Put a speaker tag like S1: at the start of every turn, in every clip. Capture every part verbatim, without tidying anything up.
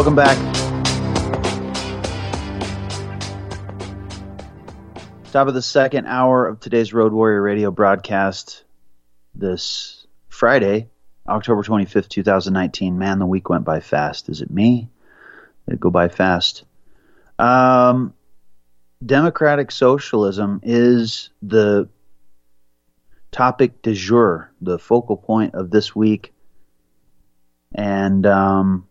S1: Welcome back. Top of the second hour of today's Road Warrior Radio broadcast this Friday, October twenty-fifth, twenty nineteen. Man, the week went by fast. Is it me? Did it go by fast? Um, democratic socialism is the topic du jour, the focal point of this week. And, um,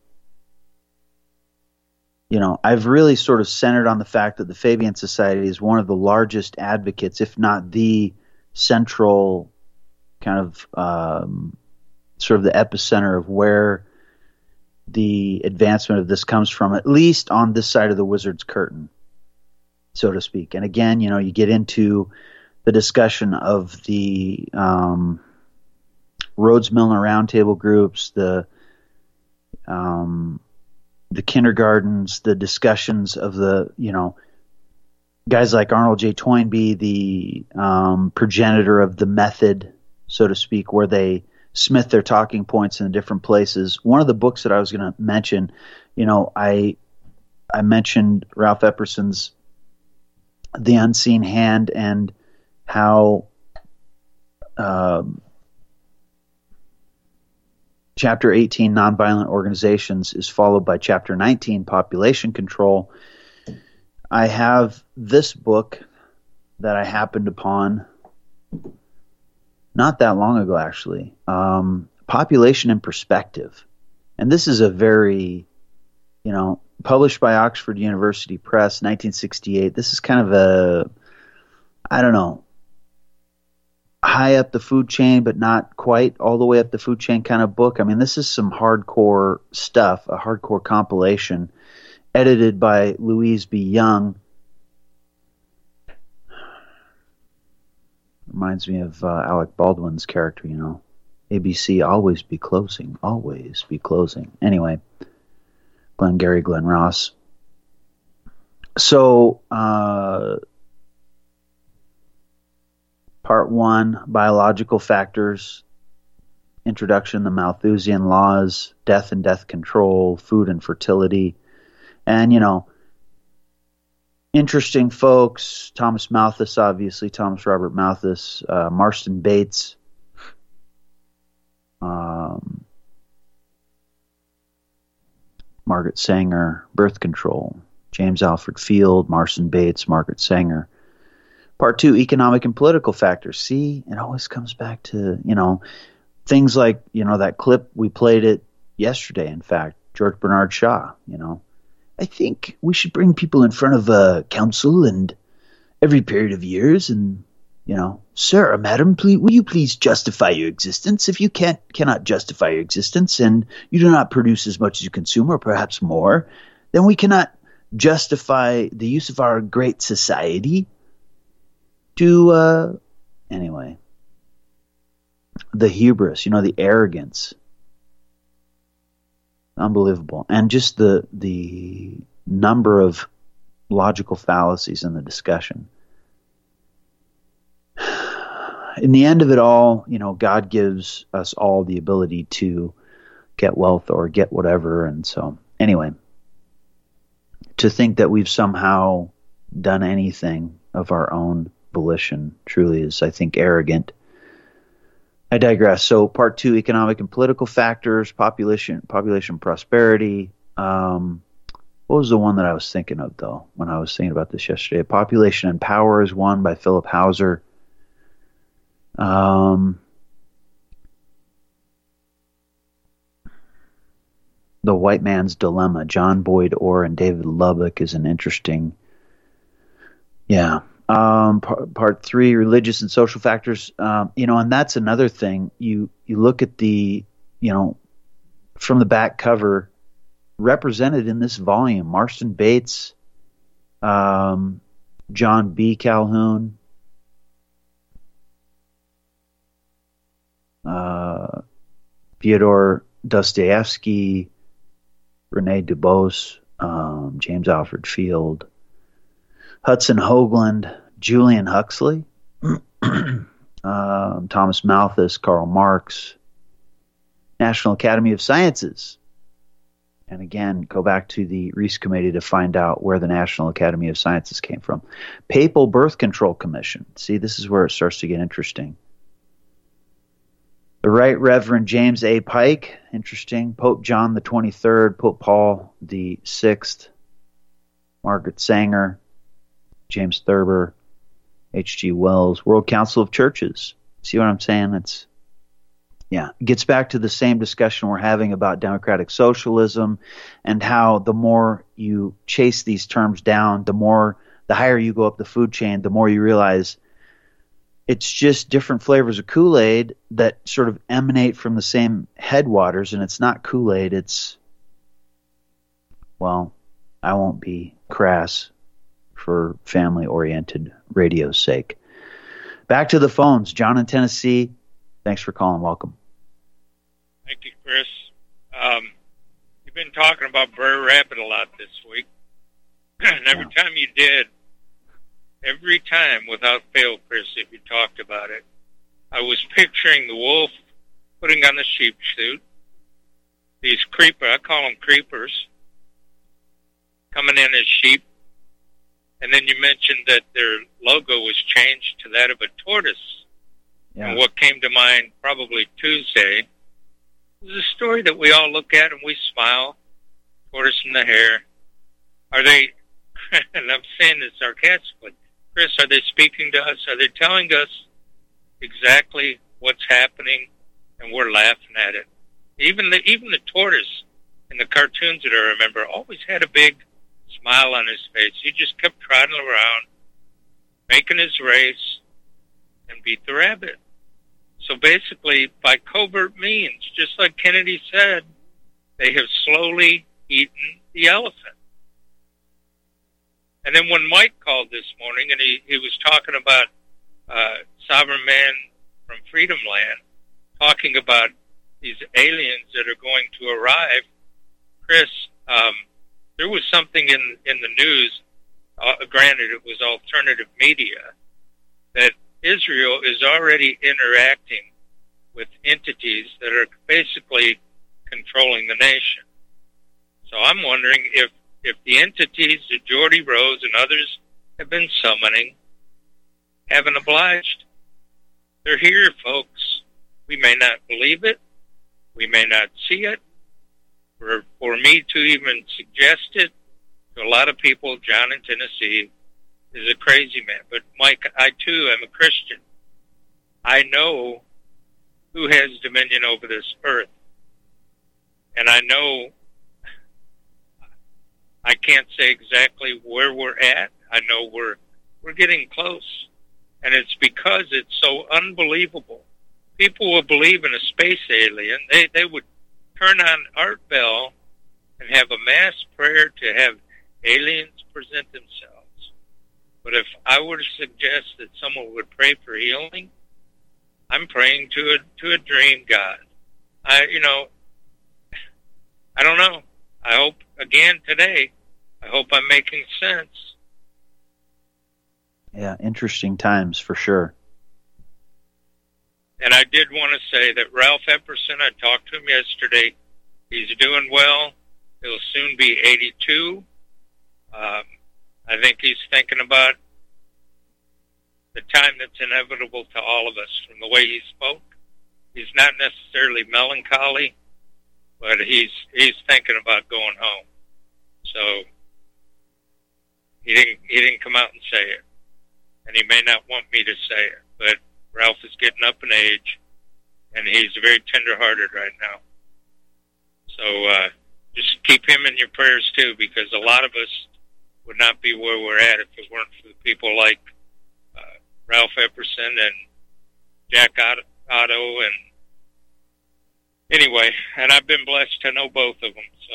S1: you know, I've really sort of centered on the fact that the Fabian Society is one of the largest advocates, if not the central kind of um, sort of the epicenter of where the advancement of this comes from, at least on this side of the wizard's curtain, so to speak. And again, you know, you get into the discussion of the um, Rhodes Milner Roundtable groups, the um, the kindergartens, the discussions of the, you know, guys like Arnold J. Toynbee, the um, progenitor of the method, so to speak, where they smith their talking points in different places. One of the books that I was going to mention, you know, I I mentioned Ralph Epperson's The Unseen Hand and how um, Chapter eighteen, Nonviolent Organizations, is followed by Chapter nineteen, Population Control. I have this book that I happened upon not that long ago, actually, um, Population in Perspective. And this is a very, you know, published by Oxford University Press, nineteen sixty-eight. This is kind of a, I don't know, high up the food chain, but not quite all the way up the food chain kind of book. I mean, this is some hardcore stuff, a hardcore compilation, edited by Louise B. Young. Reminds me of uh, Alec Baldwin's character, you know. A B C, always be closing, always be closing. Anyway, Glengarry Glen Ross. So, uh, Part one, Biological Factors, Introduction, the Malthusian Laws, Death and Death Control, Food and Fertility. And, you know, interesting folks, Thomas Malthus, obviously, Thomas Robert Malthus, uh, Marston Bates, um, Margaret Sanger, Birth Control, James Alfred Field, Marston Bates, Margaret Sanger. Part two, Economic and Political Factors. See, it always comes back to, you know, things like, you know, that clip, we played it yesterday, in fact, George Bernard Shaw, you know. I think we should bring people in front of a council and every period of years and, you know, sir or madam, please, will you please justify your existence? If you can't, cannot justify your existence and you do not produce as much as you consume or perhaps more, then we cannot justify the use of our great society to, uh, anyway, the hubris, you know, the arrogance. Unbelievable. And just the the number of logical fallacies in the discussion. In the end of it all, you know, God gives us all the ability to get wealth or get whatever. And so, anyway, to think that we've somehow done anything of our own volition truly is, I think, arrogant. I digress. So part two, economic and political factors, population, population prosperity. Um, what was the one that I was thinking of, though, when I was thinking about this yesterday? Population and Power is one by Philip Hauser. Um, The White Man's Dilemma, John Boyd Orr and David Lubbock, is an interesting, yeah. Um, part, part three, religious and social factors. Um, you know, and that's another thing. You you look at the, you know, from the back cover, represented in this volume, Marston Bates, um, John B. Calhoun, uh, Fyodor Dostoevsky, Rene Dubose, um, James Alfred Field, Hudson Hoagland, Julian Huxley, um, Thomas Malthus, Karl Marx, National Academy of Sciences, And again, go back to the Reese Committee to find out where the National Academy of Sciences came from. Papal Birth Control Commission. See, this is where it starts to get interesting. The Right Reverend James A. Pike, interesting. Pope John the twenty-third, Pope Paul the sixth, Margaret Sanger, James Thurber, H G Wells, World Council of Churches. See what I'm saying? It's Yeah, it gets back to the same discussion we're having about democratic socialism and how the more you chase these terms down, the more, the higher you go up the food chain, the more you realize it's just different flavors of Kool-Aid that sort of emanate from the same headwaters, and it's not Kool-Aid, it's, well, I won't be crass for family-oriented radio's sake. Back to the phones. John in Tennessee, thanks for calling. Welcome.
S2: Thank you, Chris. Um, you've been talking about Brer Rabbit a lot this week. And every
S1: Yeah.
S2: time you did, every time without fail, Chris, if you talked about it, I was picturing the wolf putting on the sheep suit, these creeper, I call them creepers, coming in as sheep. And then you mentioned that their logo was changed to that of a tortoise.
S1: Yeah.
S2: And what came to mind probably Tuesday was a story that we all look at and we smile, tortoise in the hair. Are they, and I'm saying this sarcastically, Chris, are they speaking to us? Are they telling us exactly what's happening and we're laughing at it? Even the, even the tortoise in the cartoons that I remember always had a big smile on his face. He just kept trotting around, making his race, and beat the rabbit. So basically, by covert means, just like Kennedy said, they have slowly eaten the elephant. And then when Mike called this morning and he, he was talking about uh, sovereign man from Freedom Land, talking about these aliens that are going to arrive, Chris, um, there was something in, in the news, uh, granted it was alternative media, that Israel is already interacting with entities that are basically controlling the nation. So I'm wondering if, if the entities that Geordie Rose and others have been summoning haven't obliged. They're here, folks. We may not believe it. We may not see it. For, for me to even suggest it to a lot of people, John in Tennessee is a crazy man. But Mike, I too am a Christian. I know who has dominion over this earth. And I know I can't say exactly where we're at. I know we're we're getting close. And it's because it's so unbelievable. People will believe in a space alien. They they would turn on Art Bell and have a mass prayer to have aliens present themselves. But if I were to suggest that someone would pray for healing, I'm praying to a to a dream God. I you know I don't know. I hope again today, I hope I'm making sense.
S1: Yeah, interesting times for sure.
S2: And I did want to say that Ralph Epperson, I talked to him yesterday. He's doing well. He'll soon be eighty-two. Um, I think he's thinking about the time that's inevitable to all of us from the way he spoke. He's not necessarily melancholy, but he's he's thinking about going home. So he didn't he didn't come out and say it, and he may not want me to say it, but Ralph is getting up in age, and he's very tender-hearted right now. So uh, just keep him in your prayers, too, because a lot of us would not be where we're at if it weren't for people like uh, Ralph Epperson and Jack Otto. And anyway, and I've been blessed to know both of them. So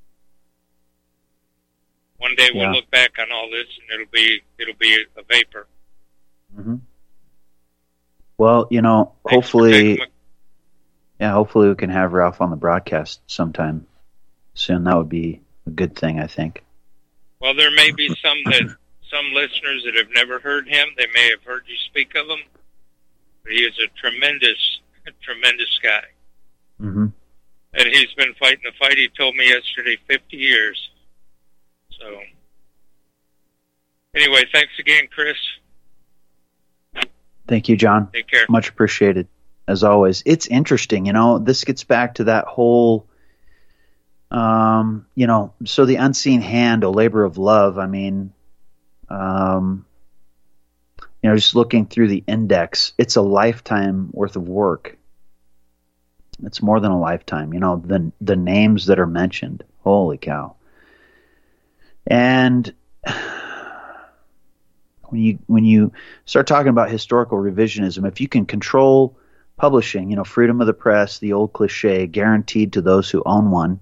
S2: one day we'll
S1: yeah.
S2: look back on all this, and it'll be it'll be a vapor.
S1: Mm-hmm. Well, you know,
S2: Thanks
S1: hopefully,
S2: my-
S1: yeah, hopefully we can have Ralph on the broadcast sometime soon. That would be a good thing, I think.
S2: Well, there may be some that some listeners that have never heard him. They may have heard you speak of him, but he is a tremendous, a tremendous guy.
S1: Mm-hmm.
S2: And he's been fighting the fight, he told me yesterday, fifty years. So, anyway, thanks again, Chris.
S1: Thank you, John.
S2: Take care.
S1: Much appreciated, as always. It's interesting, you know, this gets back to that whole, um, you know, so the unseen hand, a labor of love. I mean, um, you know, just looking through the index, it's a lifetime worth of work. It's more than a lifetime, you know, the the names that are mentioned. Holy cow. And when you when you start talking about historical revisionism, if you can control publishing, you know, freedom of the press, the old cliche, guaranteed to those who own one.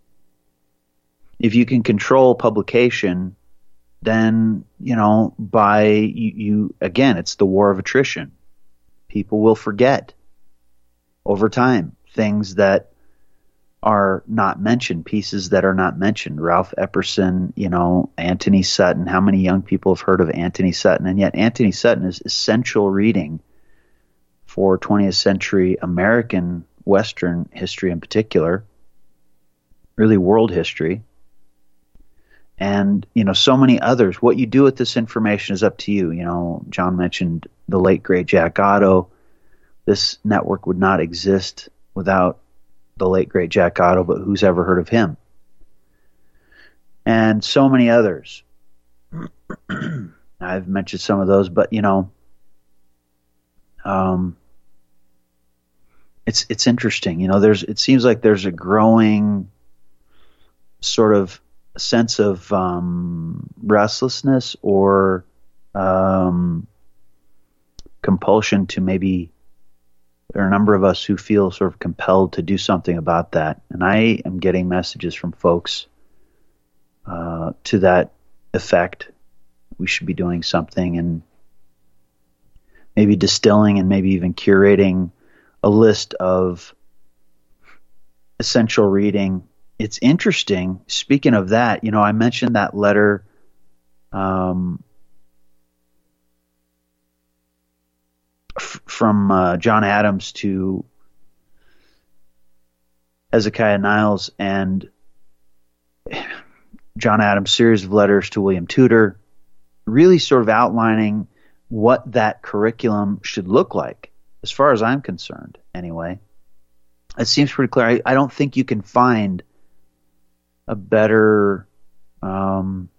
S1: If you can control publication, then, you know, by you, you again, it's the war of attrition. People will forget over time things that are not mentioned, pieces that are not mentioned. Ralph Epperson, you know, Anthony Sutton. How many young people have heard of Anthony Sutton? And yet Anthony Sutton is essential reading for twentieth century American Western history in particular, really world history. And, you know, so many others. What you do with this information is up to you. You know, John mentioned the late, great Jack Otto. This network would not exist without the late, great Jack Otto, but who's ever heard of him? And so many others. I've mentioned some of those, but, you know, um, it's it's interesting. You know, there's it seems like there's a growing sort of sense of um, restlessness or um, compulsion to maybe. There are a number of us who feel sort of compelled to do something about that. And I am getting messages from folks uh, to that effect. We should be doing something, and maybe distilling and maybe even curating a list of essential reading. It's interesting. Speaking of that, you know, I mentioned that letter um, f- from uh, John Adams to Hezekiah Niles, and John Adams' series of letters to William Tudor, really sort of outlining what that curriculum should look like, as far as I'm concerned, anyway. It seems pretty clear. I, I don't think you can find a better, um,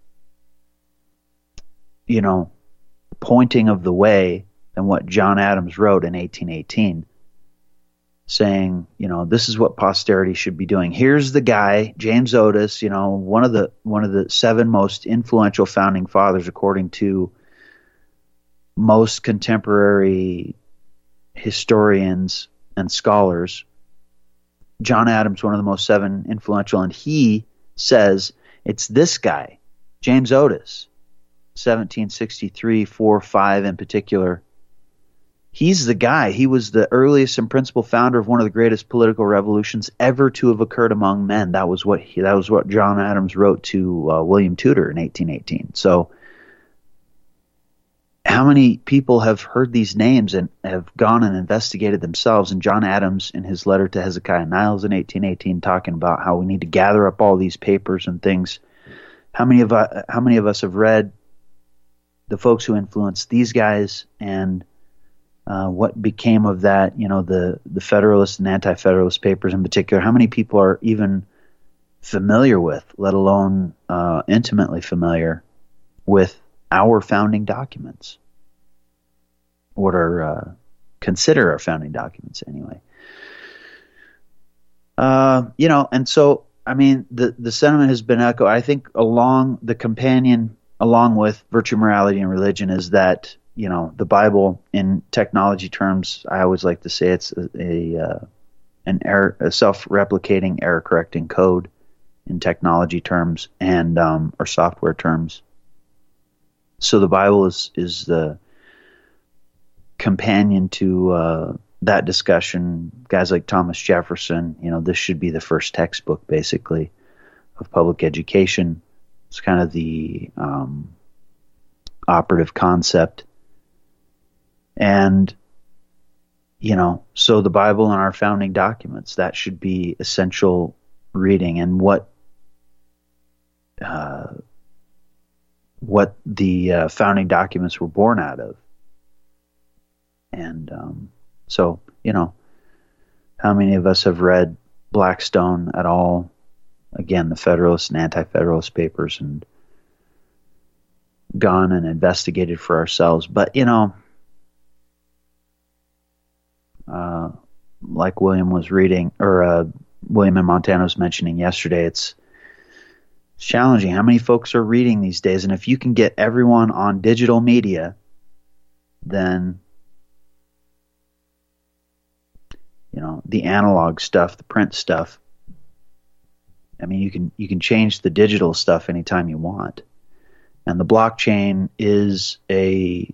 S1: you know, pointing of the way than what John Adams wrote in eighteen eighteen, saying, you know, this is what posterity should be doing. Here's the guy, James Otis, you know, one of the one of the seven most influential founding fathers, according to most contemporary historians and scholars. John Adams, one of the most seven influential, and he says it's this guy, James Otis, seventeen sixty-three, four, five in particular. He's the guy. He was the earliest and principal founder of one of the greatest political revolutions ever to have occurred among men. That was what he, that was what John Adams wrote to uh, William Tudor in eighteen eighteen. So how many people have heard these names and have gone and investigated themselves? And John Adams, in his letter to Hezekiah Niles in eighteen eighteen, talking about how we need to gather up all these papers and things. How many of uh, how many of us have read the folks who influenced these guys, and uh, what became of that? You know, the the Federalist and Anti-Federalist papers in particular. How many people are even familiar with, let alone uh, intimately familiar with, our founding documents? What are uh, consider our founding documents anyway. Uh, you know, and so I mean, the the sentiment has been echoed. I think along the companion, along with virtue, morality, and religion, is that, you know, the Bible, in technology terms, I always like to say it's a, a uh, an error, a self-replicating, error-correcting code in technology terms and um, or software terms. So the Bible is is the companion to uh, that discussion. Guys like Thomas Jefferson, you know, this should be the first textbook, basically, of public education. It's kind of the um, operative concept. And you know, so the Bible and our founding documents, that should be essential reading, and what uh, what the uh, founding documents were born out of. And um, so, you know, how many of us have read Blackstone at all? Again, the Federalist and Anti-Federalist papers, and gone and investigated for ourselves. But, you know, uh, like William was reading, or uh, William in Montana was mentioning yesterday, it's, it's challenging. How many folks are reading these days? And if you can get everyone on digital media, then, you know, the analog stuff, the print stuff, I mean, you can you can change the digital stuff anytime you want. And the blockchain is a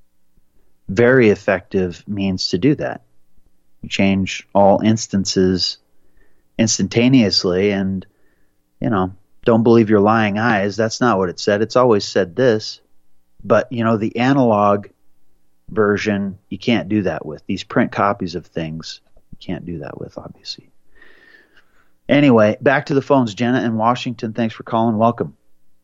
S1: very effective means to do that. You change all instances instantaneously, and, you know, don't believe your lying eyes. That's not what it said. It's always said this. But, you know, the analog version, you can't do that with. These print copies of things, you can't do that with, obviously. Anyway, back to the phones. Jenna in Washington, thanks for calling. Welcome.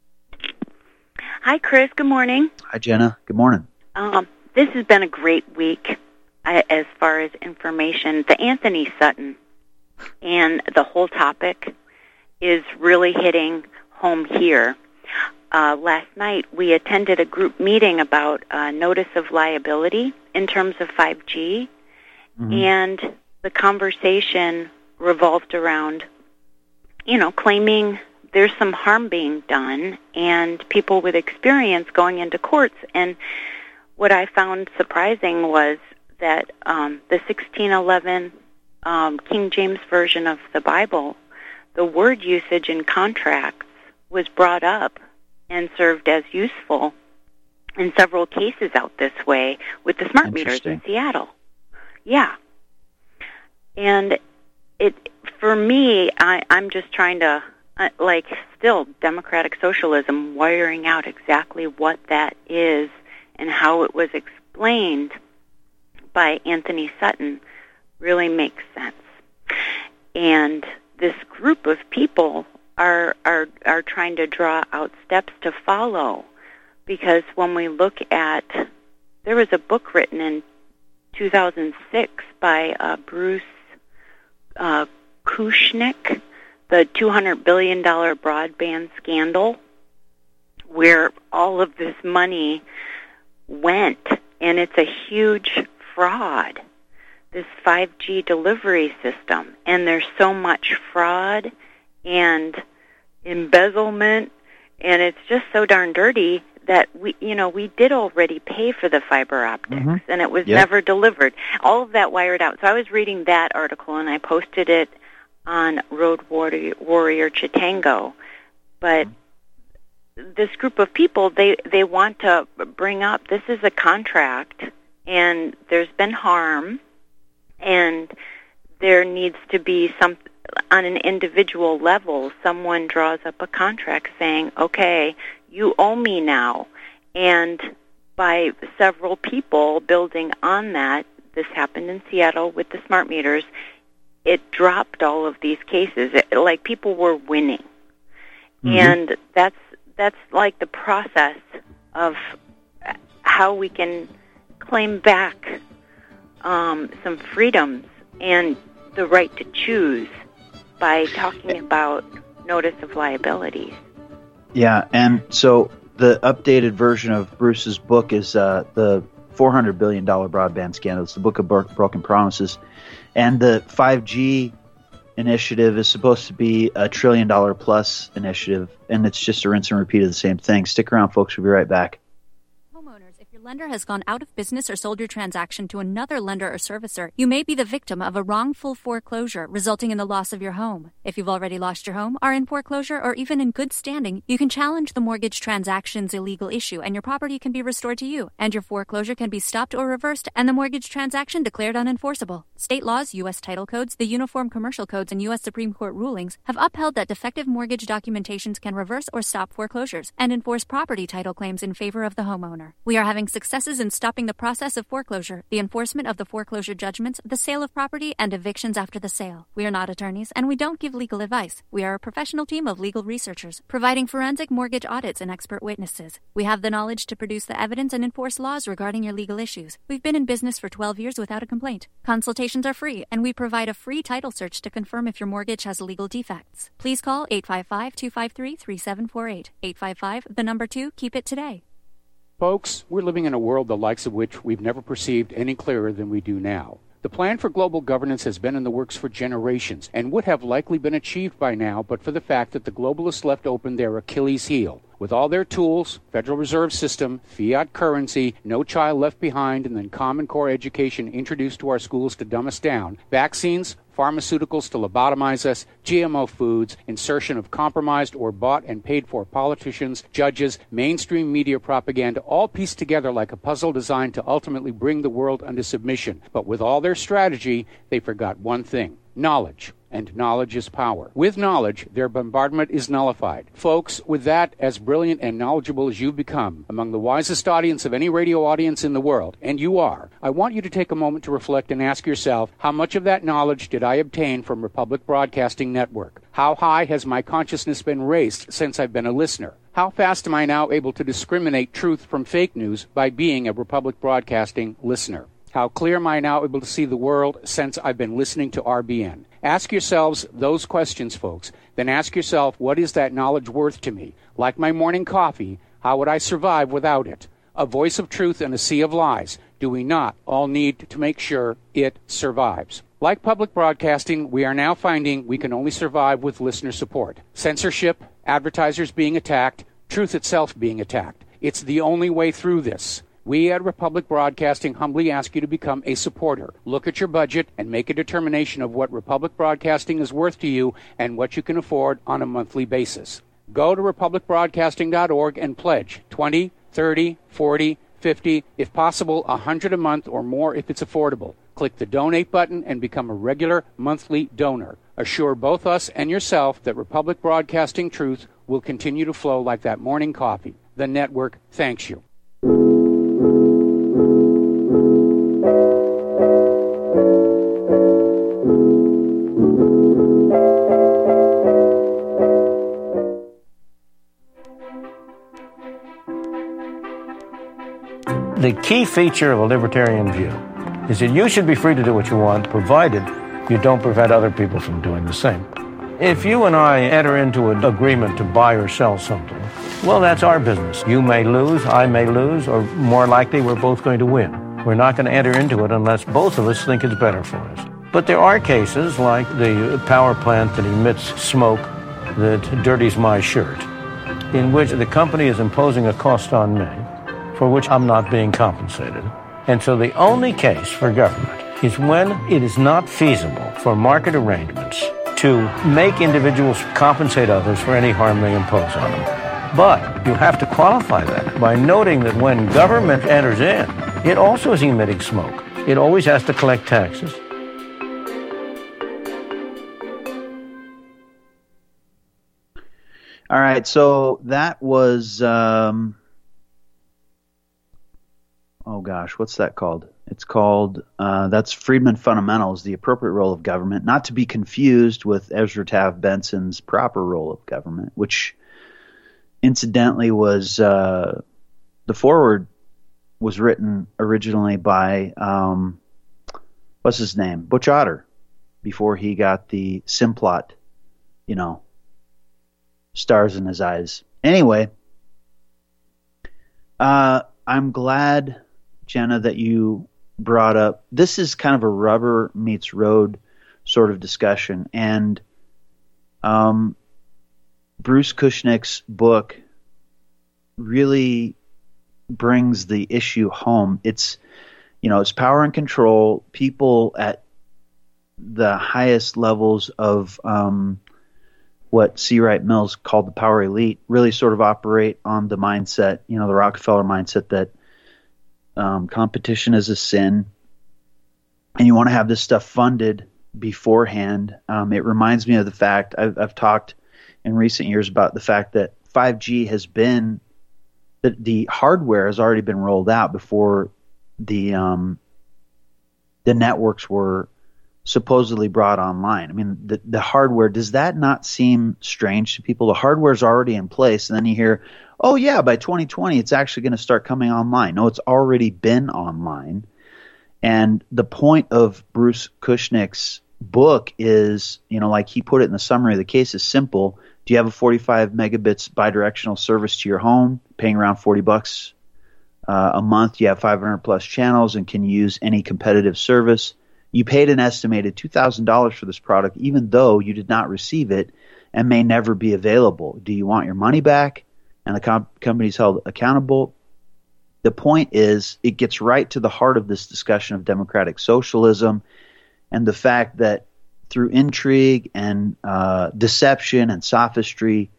S3: Hi, Chris. Good morning.
S1: Hi, Jenna. Good morning.
S3: Um, this has been a great week uh, as far as information. The Anthony Sutton and the whole topic is really hitting home here. Uh, last night, we attended a group meeting about uh, notice of liability in terms of five G, mm-hmm. and the conversation revolved around, you know, claiming there's some harm being done, and people with experience going into courts. And what I found surprising was that um, the sixteen eleven um, King James Version of the Bible, the word usage in contracts was brought up and served as useful in several cases out this way with the smart meters in Seattle. Yeah. And it, for me, I, I'm just trying to, uh, like, still democratic socialism, wiring out exactly what that is and how it was explained by Anthony Sutton really makes sense. And this group of people are are are trying to draw out steps to follow, because when we look at, there was a book written in two thousand six by uh, Bruce Uh, Kushnick, the two hundred billion dollars broadband scandal, where all of this money went, and it's a huge fraud, this five G delivery system. And there's so much fraud and embezzlement, and it's just so darn dirty that we, you know, we did already pay for the fiber optics, mm-hmm. and it was yep. never delivered. All of that wired out. So I was reading that article, and I posted it on Road Warrior, Warrior Chitango. But mm-hmm. this group of people, they, they want to bring up, this is a contract, and there's been harm, and there needs to be some, on an individual level, someone draws up a contract saying, okay, you owe me now. And by several people building on that, this happened in Seattle with the smart meters, it dropped all of these cases. It, like, people were winning. Mm-hmm. And that's that's like the process of how we can claim back um, some freedoms and the right to choose by talking about notice of liabilities.
S1: Yeah, and so the updated version of Bruce's book is uh, the four hundred billion dollars broadband scandal. It's the Book of Bro- Broken Promises. And the five G initiative is supposed to be a trillion dollar plus initiative, and it's just a rinse and repeat of the same thing. Stick around, folks. We'll be right back.
S4: Your lender has gone out of business or sold your transaction to another lender or servicer, you may be the victim of a wrongful foreclosure resulting in the loss of your home. If you've already lost your home, are in foreclosure, or even in good standing, you can challenge the mortgage transaction's illegal issue, and your property can be restored to you, and your foreclosure can be stopped or reversed, and the mortgage transaction declared unenforceable. State laws, U S title codes, the Uniform Commercial Codes, and U S Supreme Court rulings have upheld that defective mortgage documentations can reverse or stop foreclosures and enforce property title claims in favor of the homeowner. We are having successes in stopping the process of foreclosure, the enforcement of the foreclosure judgments, the sale of property, and evictions after the sale. We are not attorneys, and we don't give legal advice. We are a professional team of legal researchers, providing forensic mortgage audits and expert witnesses. We have the knowledge to produce the evidence and enforce laws regarding your legal issues. We've been in business for twelve years without a complaint. Consultations are free, and we provide a free title search to confirm if your mortgage has legal defects. Please call eight five five, two five three, three seven four eight. eight five five, the number two, keep it today.
S5: Folks, we're living in a world the likes of which we've never perceived any clearer than we do now. The plan for global governance has been in the works for generations and would have likely been achieved by now but for the fact that the globalists left open their Achilles heel. With all their tools, Federal Reserve System, fiat currency, no child left behind, and then Common Core education introduced to our schools to dumb us down, vaccines, pharmaceuticals to lobotomize us, G M O foods, insertion of compromised or bought and paid for politicians, judges, mainstream media propaganda, all pieced together like a puzzle designed to ultimately bring the world under submission. But with all their strategy, they forgot one thing: knowledge. And knowledge is power. With knowledge, their bombardment is nullified. Folks, with that, as brilliant and knowledgeable as you've become, among the wisest audience of any radio audience in the world, and you are, I want you to take a moment to reflect and ask yourself, how much of that knowledge did I obtain from Republic Broadcasting Network? How high has my consciousness been raised since I've been a listener? How fast am I now able to discriminate truth from fake news by being a Republic Broadcasting listener? How clear am I now able to see the world since I've been listening to R B N? Ask yourselves those questions, folks. Then ask yourself, what is that knowledge worth to me? Like my morning coffee, how would I survive without it? A voice of truth in a sea of lies. Do we not all need to make sure it survives? Like public broadcasting, we are now finding we can only survive with listener support. Censorship, advertisers being attacked, truth itself being attacked. It's the only way through this. We at Republic Broadcasting humbly ask you to become a supporter. Look at your budget and make a determination of what Republic Broadcasting is worth to you and what you can afford on a monthly basis. Go to republic broadcasting dot org and pledge twenty, thirty, forty, fifty, if possible one hundred a month or more if it's affordable. Click the donate button and become a regular monthly donor. Assure both us and yourself that Republic Broadcasting truth will continue to flow like that morning coffee. The network thanks you.
S6: The key feature of a libertarian view is that you should be free to do what you want, provided you don't prevent other people from doing the same. If you and I enter into an agreement to buy or sell something, well, that's our business. You may lose, I may lose, or more likely, we're both going to win. We're not going to enter into it unless both of us think it's better for us. But there are cases like the power plant that emits smoke that dirties my shirt, in which the company is imposing a cost on me for which I'm not being compensated. And so the only case for government is when it is not feasible for market arrangements to make individuals compensate others for any harm they impose on them. But you have to qualify that by noting that when government enters in, it also is emitting smoke. It always has to collect taxes.
S1: All right, so that was... Um Oh gosh, what's that called? It's called, uh, that's Friedman Fundamentals, the appropriate role of government, not to be confused with Ezra Taft Benson's proper role of government, which incidentally was, uh, the foreword was written originally by, um, what's his name? Butch Otter, before he got the Simplot, you know, stars in his eyes. Anyway, uh, I'm glad, Jenna, that you brought up, this is kind of a rubber meets road sort of discussion. And um, Bruce Kushnick's book really brings the issue home. It's, you know, it's power and control. People at the highest levels of um, what C. Wright Mills called the power elite really sort of operate on the mindset, you know, the Rockefeller mindset that Um, competition is a sin, and you want to have this stuff funded beforehand. Um, it reminds me of the fact I've, I've talked in recent years about the fact that five G has been the, the hardware has already been rolled out before the um, the networks were supposedly brought online. I mean, the, the hardware, does that not seem strange to people? The hardware's already in place, and then you hear, oh yeah, by twenty twenty it's actually going to start coming online. No, it's already been online. And the point of Bruce Kushnick's book is, you know, like he put it in the summary of the case, is simple. Do you have a forty-five megabits bidirectional service to your home, paying around forty bucks uh, a month? You have five hundred plus channels and can use any competitive service. You paid an estimated two thousand dollars for this product, even though you did not receive it and may never be available. Do you want your money back? And the comp- company's held accountable. The point is, it gets right to the heart of this discussion of democratic socialism and the fact that through intrigue and uh, deception and sophistry,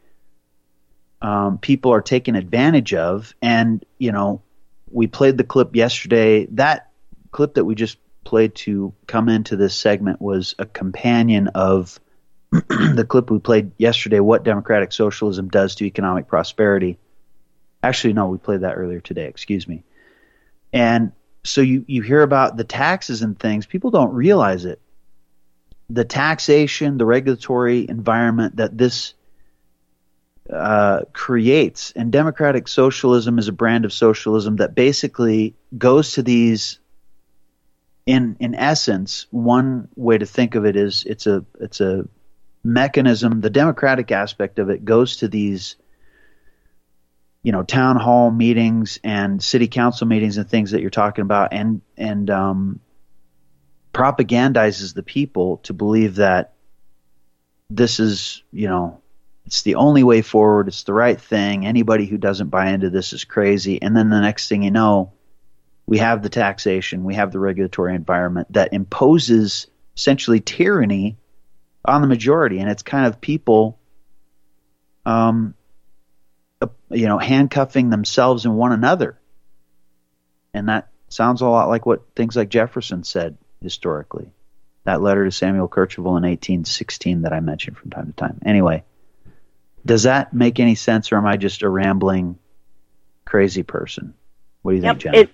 S1: um, people are taken advantage of. And, you know, we played the clip yesterday. That clip that we just played to come into this segment was a companion of the clip we played yesterday, What Democratic Socialism Does to Economic Prosperity. Actually, no, we played that earlier today, excuse me. And so you, you hear about the taxes and things. People don't realize it. The taxation, the regulatory environment that this uh, creates, and democratic socialism is a brand of socialism that basically goes to these, in in essence, one way to think of it is it's a it's a mechanism. The democratic aspect of it goes to these, you know, town hall meetings and city council meetings and things that you're talking about, and and um, propagandizes the people to believe that this is, you know, it's the only way forward, it's the right thing. Anybody who doesn't buy into this is crazy. And then the next thing you know, we have the taxation, we have the regulatory environment that imposes essentially tyranny on the majority, and it's kind of people, um, you know, handcuffing themselves and one another. And that sounds a lot like what things like Jefferson said historically. That letter to Samuel Kercheval in eighteen sixteen that I mentioned from time to time. Anyway, does that make any sense, or am I just a rambling, crazy person? What do you
S3: yep,
S1: think, Jenna?
S3: It's,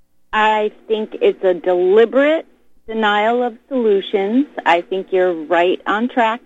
S3: I think it's a deliberate denial of solutions. I think you're right on track.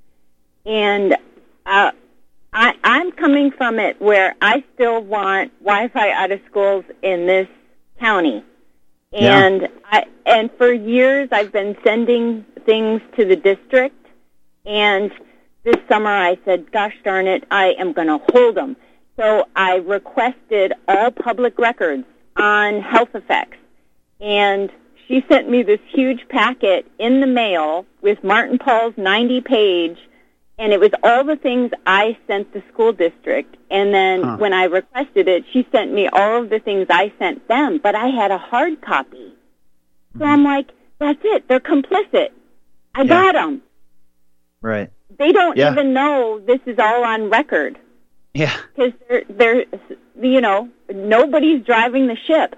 S3: And uh, I, I'm coming from it where I still want Wi-Fi out of schools in this county. And yeah. I, and for years I've been sending things to the district. And this summer I said, gosh darn it, I am going to hold them. So I requested all public records on health effects. And she sent me this huge packet in the mail with Martin Paul's ninety page, and it was all the things I sent the school district. And then huh. when I requested it, she sent me all of the things I sent them, but I had a hard copy. So mm-hmm. I'm like, that's it. They're complicit. I yeah. got them.
S1: Right.
S3: They don't
S1: yeah.
S3: even know this is all on record.
S1: Yeah.
S3: Because they're, they're, you know, nobody's driving the ship.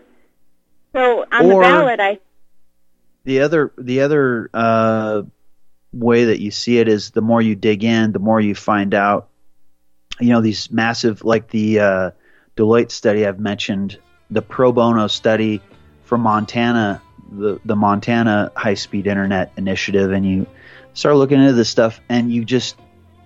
S3: So on or the ballot, I...
S1: The other, the other uh, way that you see it is the more you dig in, the more you find out, you know, these massive, like the uh, Deloitte study I've mentioned, the pro bono study from Montana, the, the Montana high-speed internet initiative, and you start looking into this stuff, and you just,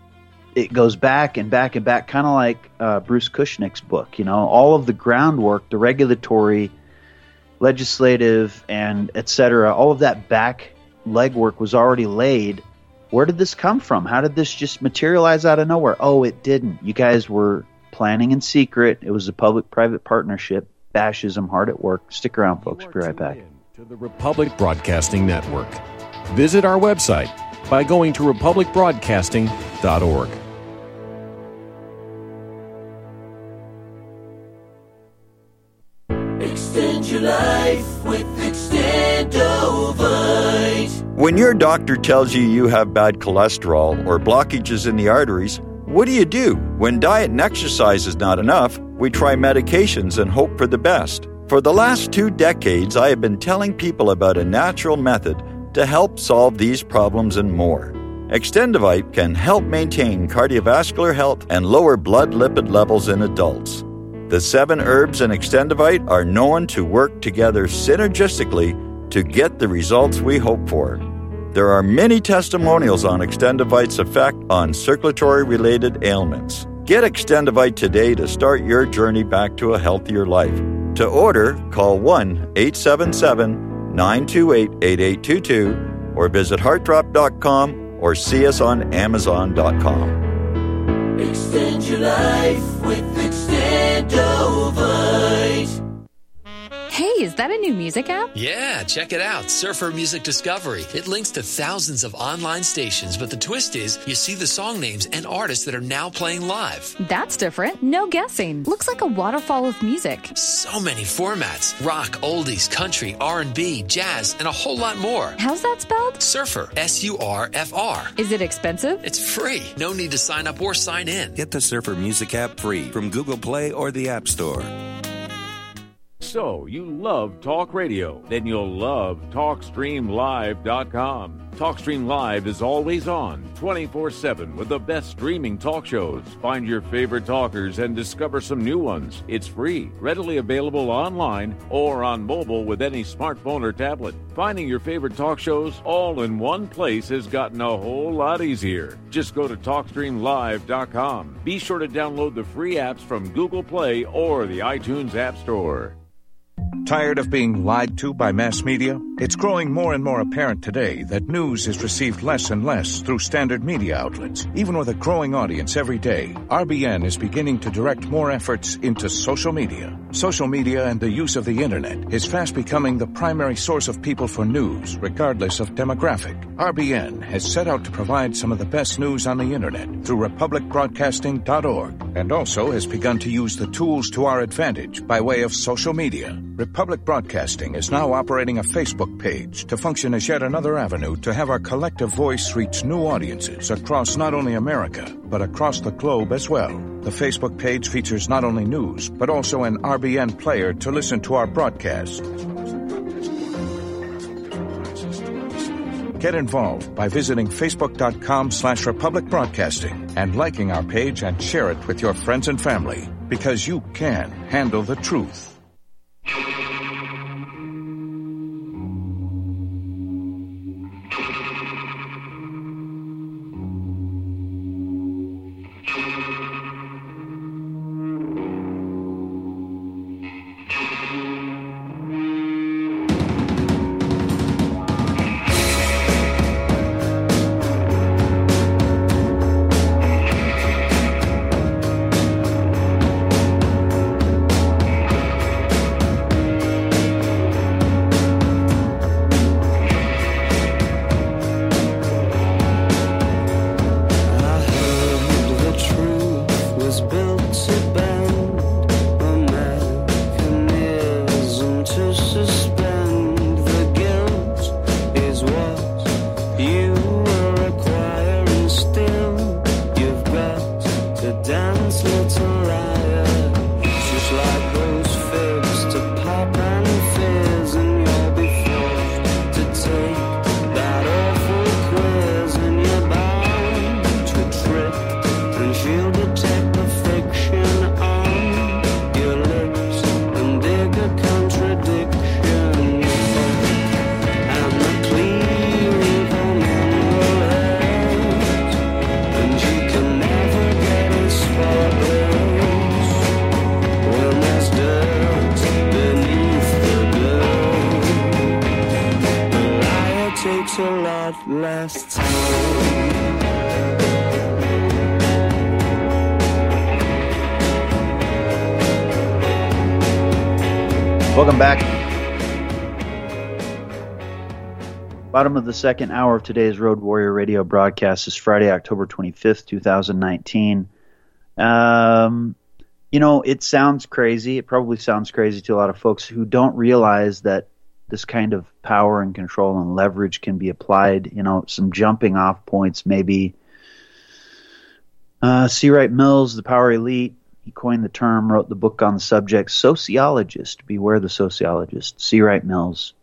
S1: it goes back and back and back, kind of like uh, Bruce Kushnick's book, you know, all of the groundwork, the regulatory, legislative, and et cetera, all of that back legwork was already laid. Where did this come from? How did this just materialize out of nowhere? Oh, it didn't. You guys were planning in secret. It was a public-private partnership. Fascism hard at work. Stick around, folks. Be right back.
S7: To the Republic Broadcasting Network. Visit our website by going to republic broadcasting dot org.
S8: Extend your life with Extendovite.
S9: When your doctor tells you you have bad cholesterol or blockages in the arteries, what do you do? When diet and exercise is not enough, we try medications and hope for the best. For the last two decades, I have been telling people about a natural method to help solve these problems and more. Extendovite can help maintain cardiovascular health and lower blood lipid levels in adults. The seven herbs in Extendivite are known to work together synergistically to get the results we hope for. There are many testimonials on Extendivite's effect on circulatory-related ailments. Get Extendivite today to start your journey back to a healthier life. To order, call one eight seven seven, nine two eight, eight eight two two or visit heart drop dot com or see us on amazon dot com.
S8: Extend your life with Extendovite.
S10: Hey, is that a new music app?
S11: Yeah, check it out. Surfer Music Discovery. It links to thousands of online stations, but the twist is you see the song names and artists that are now playing live.
S10: That's different. No guessing. Looks like a waterfall of music.
S11: So many formats. Rock, oldies, country, R and B, jazz, and a whole lot more.
S10: How's that spelled?
S11: Surfer. S U R F R.
S10: Is it expensive?
S11: It's free. No need to sign up or sign in.
S12: Get the Surfer Music app free from Google Play or the App Store.
S13: So, you love talk radio? Then you'll love talk stream live dot com. TalkStream Live is always on, twenty-four seven, with the best streaming talk shows. Find your favorite talkers and discover some new ones. It's free, readily available online or on mobile with any smartphone or tablet. Finding your favorite talk shows all in one place has gotten a whole lot easier. Just go to talk stream live dot com. Be sure to download the free apps from Google Play or the iTunes App Store.
S14: Tired of being lied to by mass media? It's growing more and more apparent today that news is received less and less through standard media outlets. Even with a growing audience every day, R B N is beginning to direct more efforts into social media. Social media and the use of the internet is fast becoming the primary source of people for news, regardless of demographic. R B N has set out to provide some of the best news on the internet through republic broadcasting dot org, and also has begun to use the tools to our advantage by way of social media. Republic Broadcasting is now operating a Facebook page to function as yet another avenue to have our collective voice reach new audiences across not only America, but across the globe as well. The Facebook page features not only news, but also an R B N player to listen to our broadcast. Get involved by visiting facebook dot com slash Republic Broadcasting and liking our page and share it with your friends and family, because you can handle the truth.
S1: Welcome back. Bottom of the second hour of today's Road Warrior Radio broadcast is Friday, October twenty-fifth, twenty nineteen. Um, you know, it sounds crazy. It probably sounds crazy to a lot of folks who don't realize that this kind of power and control and leverage can be applied. You know, some jumping off points, maybe. Uh, C. Wright Mills, the power elite, he coined the term, wrote the book on the subject. Sociologist, beware the sociologist. C. Wright Mills,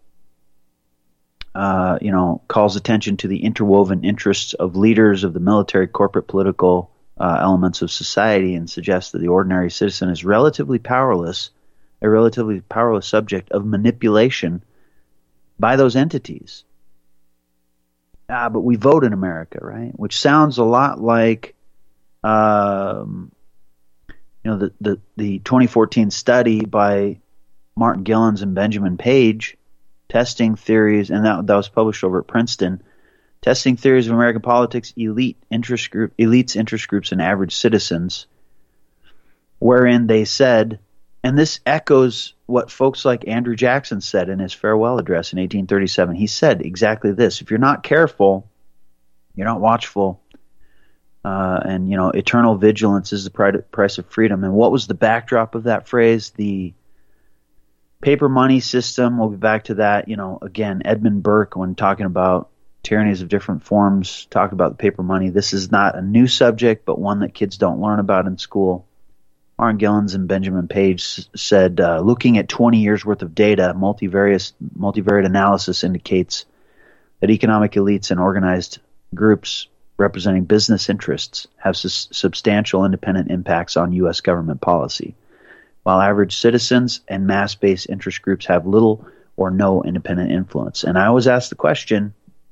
S1: uh, you know, calls attention to the interwoven interests of leaders of the military, corporate, political, uh, elements of society and suggests that the ordinary citizen is relatively powerless, a relatively powerless subject of manipulation by those entities. Ah, but we vote in America, right? Which sounds a lot like, um, you know, the, the, the twenty fourteen study by Martin Gillens and Benjamin Page, testing theories, and that, that was published over at Princeton, testing theories of American politics, elite interest group, elites, interest groups, and average citizens, wherein they said, and this echoes what folks like Andrew Jackson said in his farewell address in eighteen thirty-seven. He said exactly this: if you're not careful, you're not watchful, uh, and, you know, eternal vigilance is the price of freedom. And what was the backdrop of that phrase? The paper money system. We'll be back to that. You know, again, Edmund Burke, when talking about tyrannies of different forms, talked about the paper money. This is not a new subject, but one that kids don't learn about in school. Martin Gillens and Benjamin Page s- said, uh, looking at twenty years worth of data, multivariate, multivariate analysis indicates that economic elites and organized groups representing business interests have su- substantial independent impacts on U S government policy, while average citizens and mass-based interest groups have little or no independent influence. And I always ask the question,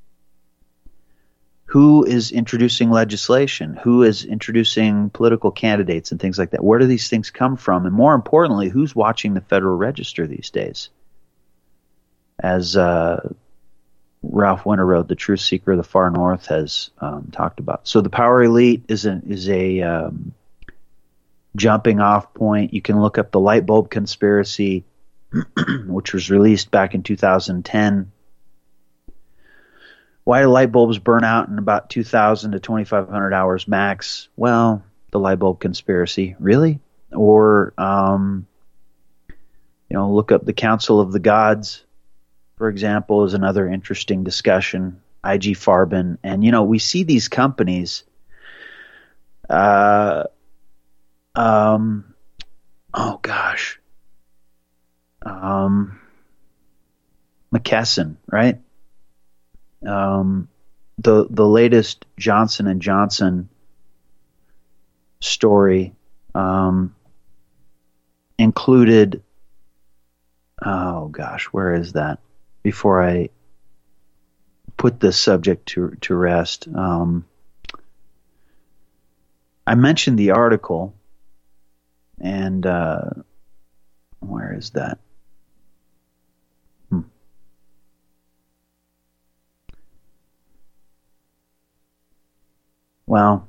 S1: who is introducing legislation? Who is introducing political candidates and things like that? Where do these things come from? And more importantly, who's watching the Federal Register these days? As uh, Ralph Winter wrote, The Truth Seeker of the Far North has um, talked about. So the power elite is a, is a um, jumping off point. You can look up the light bulb conspiracy, which was released back in two thousand ten. Why do light bulbs burn out in about two thousand to twenty-five hundred hours max? Well, the light bulb conspiracy, really? Or, um, you know, look up the Council of the Gods, for example, is another interesting discussion. I G Farben. And, you know, we see these companies, uh, um, oh gosh, um, McKesson, right? Um, the the latest Johnson and Johnson story um, included, oh gosh, where is that? Before I put this subject to to rest, um, I mentioned the article, and uh, where is that? Well,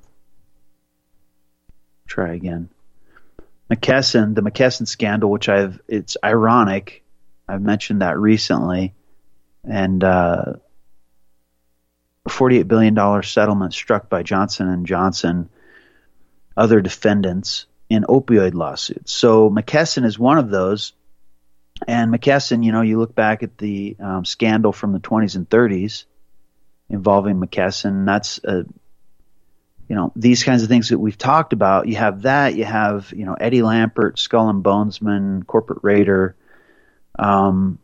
S1: try again. McKesson, the McKesson scandal, which I've, it's ironic. I've mentioned that recently. And uh, forty-eight billion dollars settlement struck by Johnson and Johnson, other defendants in opioid lawsuits. So McKesson is one of those. And McKesson, you know, you look back at the um, scandal from the twenties and thirties involving McKesson, that's a You know, these kinds of things that we've talked about. You have that. You have, you know, Eddie Lampert, Skull and Bonesman, Corporate Raider. Um,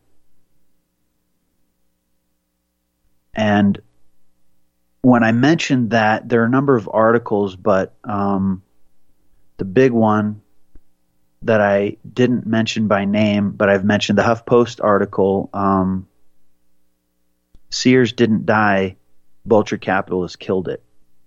S1: and when I mentioned that, there are a number of articles, but um, the big one that I didn't mention by name, but I've mentioned the HuffPost article, um, Sears didn't die, vulture capitalists killed it.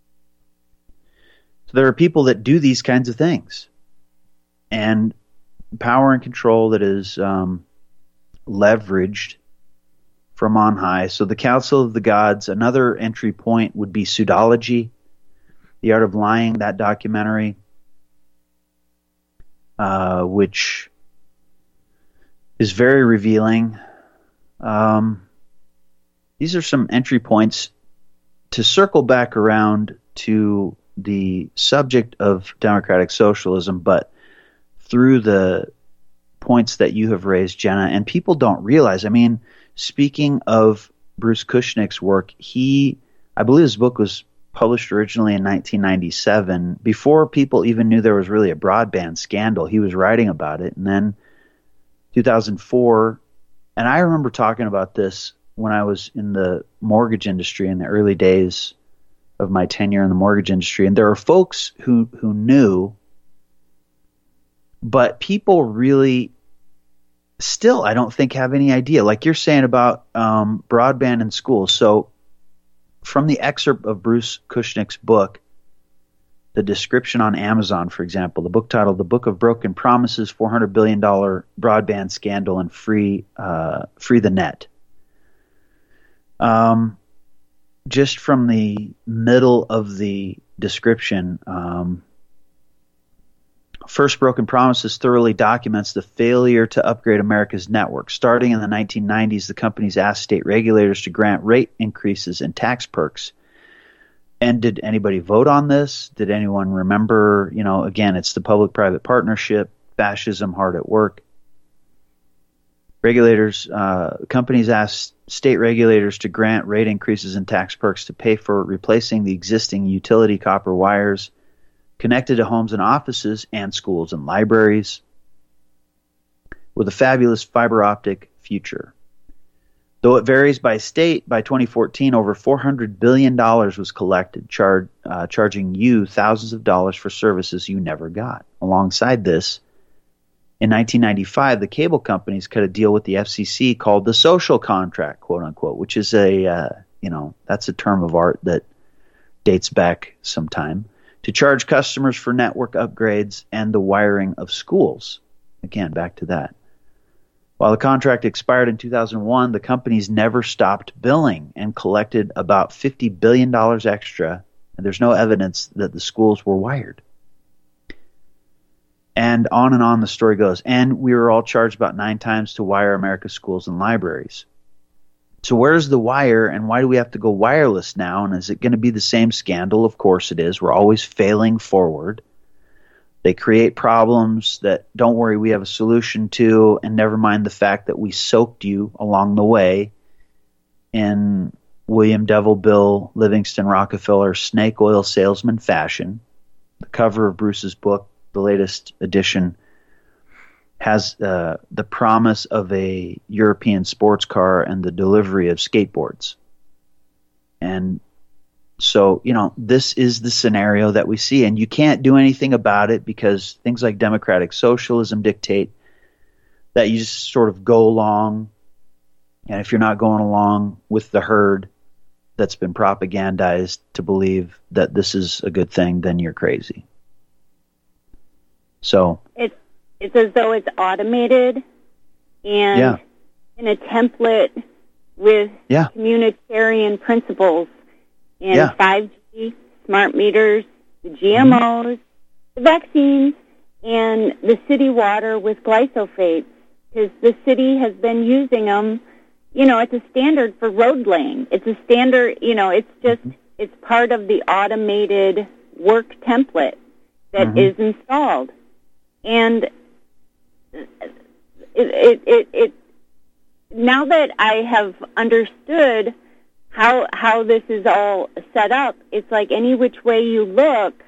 S1: So there are people that do these kinds of things, and power and control that is um, leveraged from on high. So the Council of the Gods, another entry point would be Pseudology, The Art of Lying, that documentary, uh, which is very revealing. Um, these are some entry points to circle back around to the subject of democratic socialism, but through the points that you have raised, Jenna, and people don't realize. I mean, speaking of Bruce Kushnick's work, he, I believe his book was published originally in nineteen ninety-seven. Before people even knew there was really a broadband scandal, he was writing about it. And then two thousand four, and I remember talking about this when I was in the mortgage industry in the early days of my tenure in the mortgage industry. And there are folks who, who knew, but people really still, I don't think, have any idea. Like you're saying about um, broadband in schools. So from the excerpt of Bruce Kushnick's book, the description on Amazon, for example, the book titled The Book of Broken Promises, four hundred billion dollars Broadband Scandal and Free uh, Free the Net. Um, just from the middle of the description, um, First Broken Promises thoroughly documents the failure to upgrade America's network. Starting in the nineteen nineties, the companies asked state regulators to grant rate increases and tax perks. And did anybody vote on this? Did anyone remember? You know, again, it's the public-private partnership, fascism hard at work. Regulators, uh, companies asked state regulators to grant rate increases and tax perks to pay for replacing the existing utility copper wires connected to homes and offices and schools and libraries with a fabulous fiber optic future. Though it varies by state, by twenty fourteen, over four hundred billion dollars was collected, char- uh, charging you thousands of dollars for services you never got. Alongside this, in nineteen ninety-five, the cable companies cut a deal with the F C C called the social contract, quote unquote, which is a, uh, you know, that's a term of art that dates back some time, to charge customers for network upgrades and the wiring of schools. Again, back to that. While the contract expired in two thousand one, the companies never stopped billing and collected about fifty billion dollars extra, and there's no evidence that the schools were wired. And on and on the story goes. And we were all charged about nine times to wire America's schools and libraries. So where's the wire, and why do we have to go wireless now? And is it going to be the same scandal? Of course it is. We're always failing forward. They create problems that, don't worry, we have a solution to, and never mind the fact that we soaked you along the way in William Devil Bill Livingston Rockefeller snake oil salesman fashion. The cover of Bruce's book, the latest edition, has uh, the promise of a European sports car and the delivery of skateboards. And so, you know, this is the scenario that we see, and you can't do anything about it because things like democratic socialism dictate that you just sort of go along, and if you're not going along with the herd that's been propagandized to believe that this is a good thing, then you're crazy. So
S3: it's it's as though it's automated and
S1: yeah.
S3: in a template with
S1: yeah.
S3: communitarian principles. And
S1: yeah.
S3: five G, smart meters, the G M Os, mm-hmm. the vaccines, and the city water with glyphosates, because the city has been using them. You know, it's a standard for road laying. It's a standard, you know, it's just, mm-hmm. it's part of the automated work template that mm-hmm. is installed. And it, it, it, it, now that I have understood How how this is all set up, it's like any which way you look,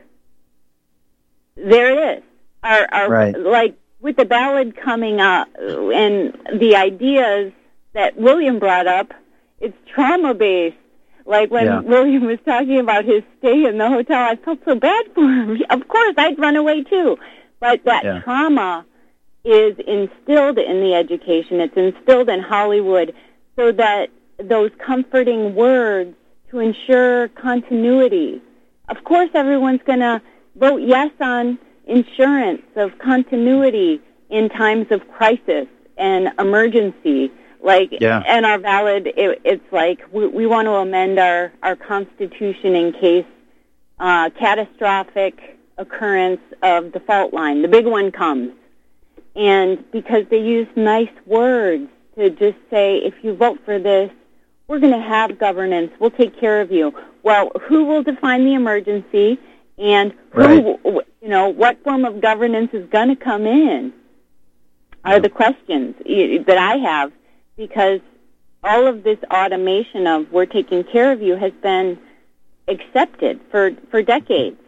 S3: there it is. Our, our,
S1: right.
S3: Like with the ballad coming up and the ideas that William brought up, it's trauma-based. Like when
S1: yeah.
S3: William was talking about his stay in the hotel, I felt so bad for him. Of course, I'd run away too. But that
S1: yeah.
S3: trauma is instilled in the education. It's instilled in Hollywood so that those comforting words to ensure continuity. Of course, everyone's going to vote yes on insurance of continuity in times of crisis and emergency. Like,
S1: yeah.
S3: and our ballad, it, it's like we, we want to amend our, our Constitution in case uh, catastrophic occurrence of the fault line, the big one comes. And because they use nice words to just say, if you vote for this, we're going to have governance. We'll take care of you. Well, who will define the emergency, and who,
S1: right.
S3: you know, what form of governance is going to come in are yeah. the questions that I have, because all of this automation of we're taking care of you has been accepted for, for decades.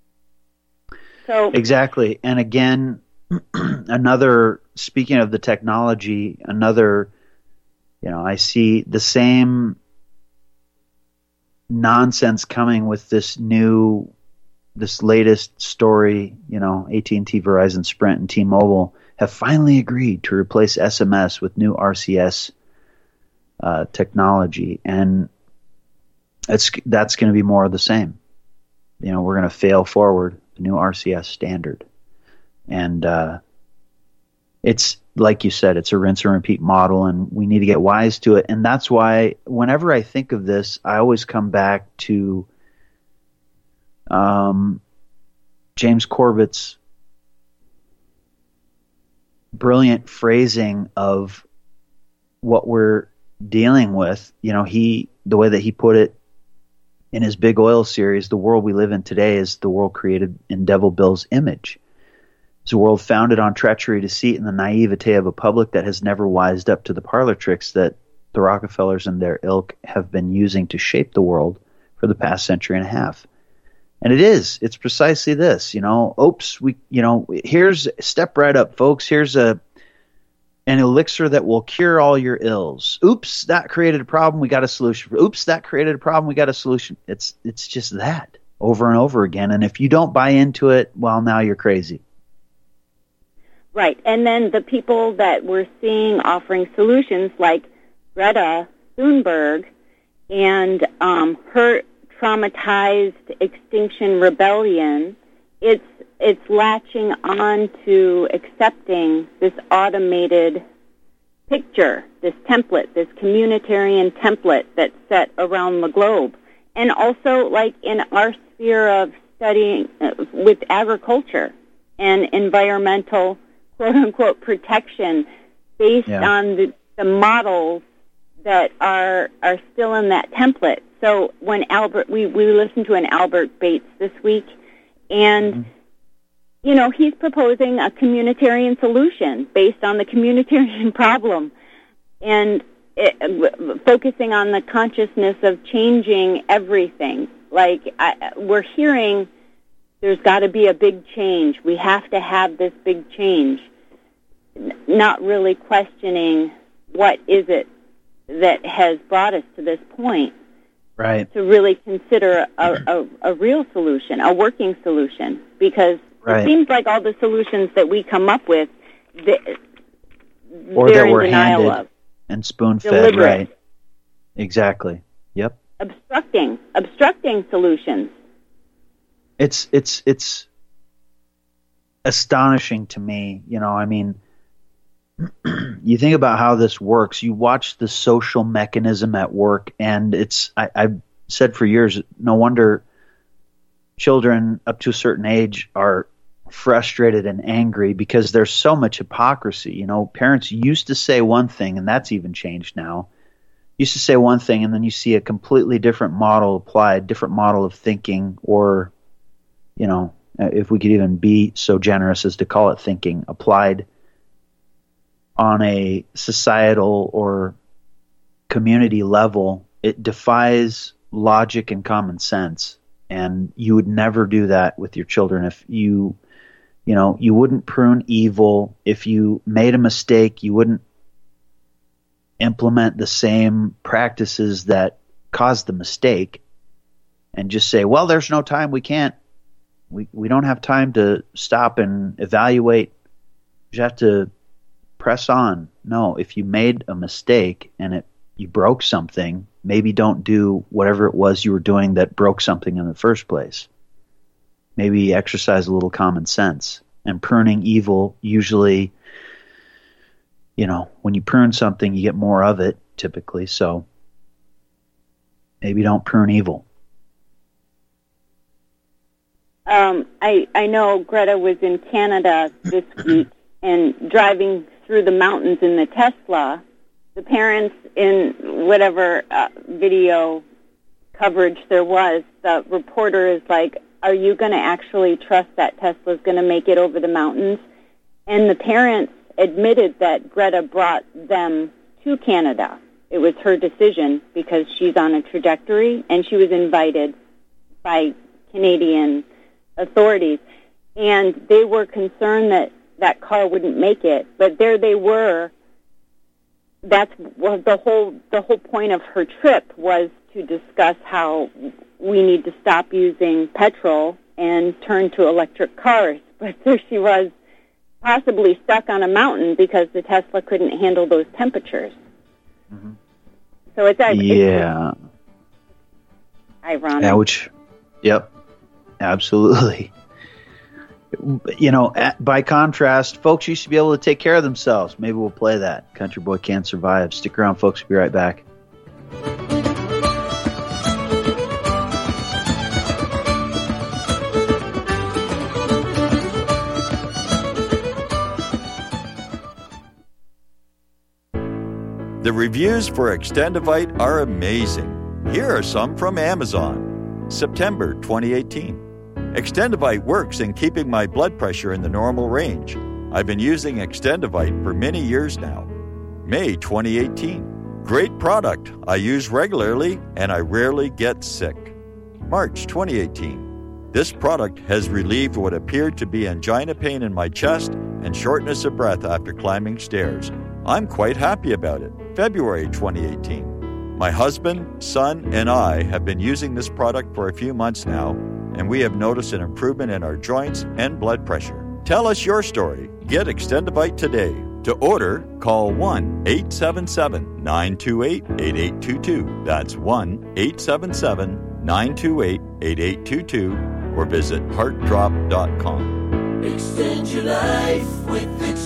S3: So
S1: exactly. And again, another, speaking of the technology, another, you know, I see the same nonsense coming with this new, this latest story. You know, A T and T, Verizon, Sprint, and T-Mobile have finally agreed to replace S M S with new R C S uh, technology, and it's that's going to be more of the same. You know, we're going to fail forward the new R C S standard, and uh, it's like you said, it's a rinse and repeat model, and we need to get wise to it. And that's why whenever I think of this, I always come back to um, James Corbett's brilliant phrasing of what we're dealing with. You know, he the way that he put it in his Big Oil series, the world we live in today is the world created in Devil Bill's image. It's a world founded on treachery, deceit, and the naivete of a public that has never wised up to the parlor tricks that the Rockefellers and their ilk have been using to shape the world for the past century and a half. And it is. It's precisely this. You know, oops, we, you know, here's, step right up, folks. Here's a an elixir that will cure all your ills. Oops, that created a problem. We got a solution. Oops, that created a problem. We got a solution. It's it's just that over and over again. And if you don't buy into it, well, now you're crazy.
S3: Right. And then the people that we're seeing offering solutions like Greta Thunberg and um, her traumatized Extinction Rebellion, it's it's latching on to accepting this automated picture, this template, this communitarian template that's set around the globe. And also, like in our sphere of studying uh, with agriculture and environmental quote-unquote protection based yeah. on the, the models that are are still in that template. So when Albert, we, we listened to an Albert Bates this week, and, mm-hmm. you know, he's proposing a communitarian solution based on the communitarian problem and it, w- focusing on the consciousness of changing everything. Like, I, we're hearing there's got to be a big change. We have to have this big change. N- not really questioning what is it that has brought us to this point.
S1: Right.
S3: To really consider a, a, a real solution, a working solution, because right. it seems like all the solutions that we come up with, they,
S1: or
S3: they're
S1: that we're
S3: in denial
S1: handed
S3: of.
S1: And spoon-fed,
S3: Deliberate.
S1: right? Exactly. Yep.
S3: Obstructing, obstructing solutions.
S1: It's it's it's astonishing to me. You know, I mean, you think about how this works. You watch the social mechanism at work, and it's I, I've said for years, no wonder children up to a certain age are frustrated and angry because there's so much hypocrisy. You know, parents used to say one thing, and that's even changed now. Used to say one thing, and then you see a completely different model applied, different model of thinking, or, you know, if we could even be so generous as to call it thinking, applied on a societal or community level. It defies logic and common sense, and you would never do that with your children. If you, you know, you wouldn't prune evil. If you made a mistake, you wouldn't implement the same practices that caused the mistake and just say, well, there's no time. We can't, we, we don't have time to stop and evaluate. You have to press on. No, if you made a mistake and it you broke something, maybe don't do whatever it was you were doing that broke something in the first place. Maybe exercise a little common sense. And pruning evil, usually, you know, when you prune something, you get more of it, typically. So maybe don't prune evil.
S3: Um, I, I know Greta was in Canada this week and driving through the mountains in the Tesla. The parents in whatever uh, video coverage there was, the reporter is like, are you going to actually trust that Tesla's going to make it over the mountains? And the parents admitted that Greta brought them to Canada. It was her decision because she's on a trajectory, and she was invited by Canadian authorities. And they were concerned that that car wouldn't make it, but there they were
S15: that's well, the whole the whole point of her trip was to discuss how we need to stop using petrol and turn to electric cars. But there she was, possibly stuck on a mountain because the Tesla couldn't handle those temperatures.
S1: Mm-hmm.
S15: So it's, it's
S1: yeah,
S15: ironic.
S1: Yeah, which, yep, absolutely. You know, by contrast, folks used to be able to take care of themselves. Maybe we'll play that. Country Boy Can't Survive. Stick around, folks. We'll be right back.
S9: The reviews for Extendivite are amazing. Here are some from Amazon. September twenty eighteen. Extendivite works in keeping my blood pressure in the normal range. I've been using Extendivite for many years now. May twenty eighteen. Great product. I use regularly and I rarely get sick. March twenty eighteen. This product has relieved what appeared to be angina pain in my chest and shortness of breath after climbing stairs. I'm quite happy about it. February twenty eighteen. My husband, son, and I have been using this product for a few months now, and we have noticed an improvement in our joints and blood pressure. Tell us your story. Get Extendivite today. To order, call one eight seven seven, nine two eight, eight eight two two. That's one eight seven seven, nine two eight, eight eight two two or visit heart drop dot com.
S8: Extend your life with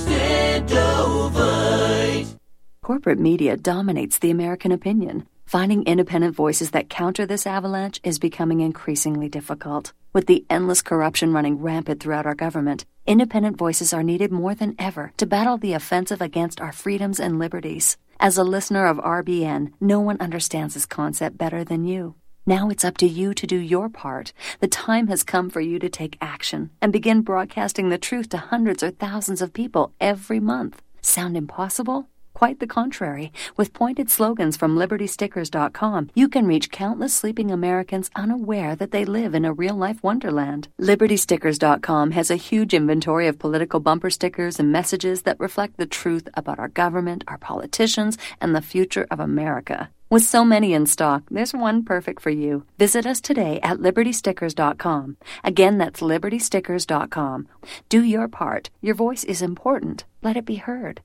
S8: Extendovite.
S16: Corporate media dominates the American opinion. Finding independent voices that counter this avalanche is becoming increasingly difficult. With the endless corruption running rampant throughout our government, independent voices are needed more than ever to battle the offensive against our freedoms and liberties. As a listener of R B N, no one understands this concept better than you. Now it's up to you to do your part. The time has come for you to take action and begin broadcasting the truth to hundreds or thousands of people every month. Sound impossible? Quite the contrary. With pointed slogans from Liberty Stickers dot com, you can reach countless sleeping Americans unaware that they live in a real-life wonderland. Liberty Stickers dot com has a huge inventory of political bumper stickers and messages that reflect the truth about our government, our politicians, and the future of America. With so many in stock, there's one perfect for you. Visit us today at Liberty Stickers dot com. Again, that's Liberty Stickers dot com. Do your part. Your voice is important. Let it be heard.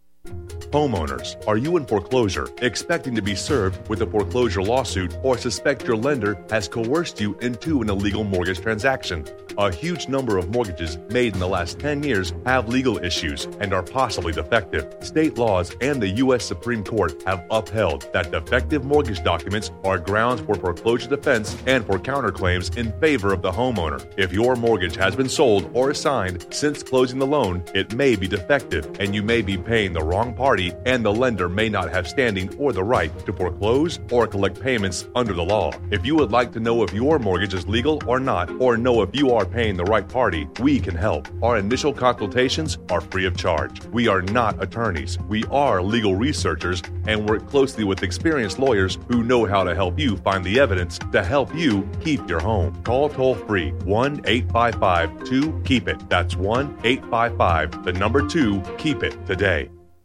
S17: Homeowners, are you in foreclosure, expecting to be served with a foreclosure lawsuit, or suspect your lender has coerced you into an illegal mortgage transaction? A huge number of mortgages made in the last ten years have legal issues and are possibly defective. State laws and the U S Supreme Court have upheld that defective mortgage documents are grounds for foreclosure defense and for counterclaims in favor of the homeowner. If your mortgage has been sold or assigned since closing the loan, it may be defective and you may be paying the wrong party, and the lender may not have standing or the right to foreclose or collect payments under the law. If you would like to know if your mortgage is legal or not, or know if you are paying the right party, we can help. Our initial consultations are free of charge. We are not attorneys. We are legal researchers and work closely with experienced lawyers who know how to help you find the evidence to help you keep your home. Call toll free one eight five five two keep it. That's one eight five five, the number two, keep it today.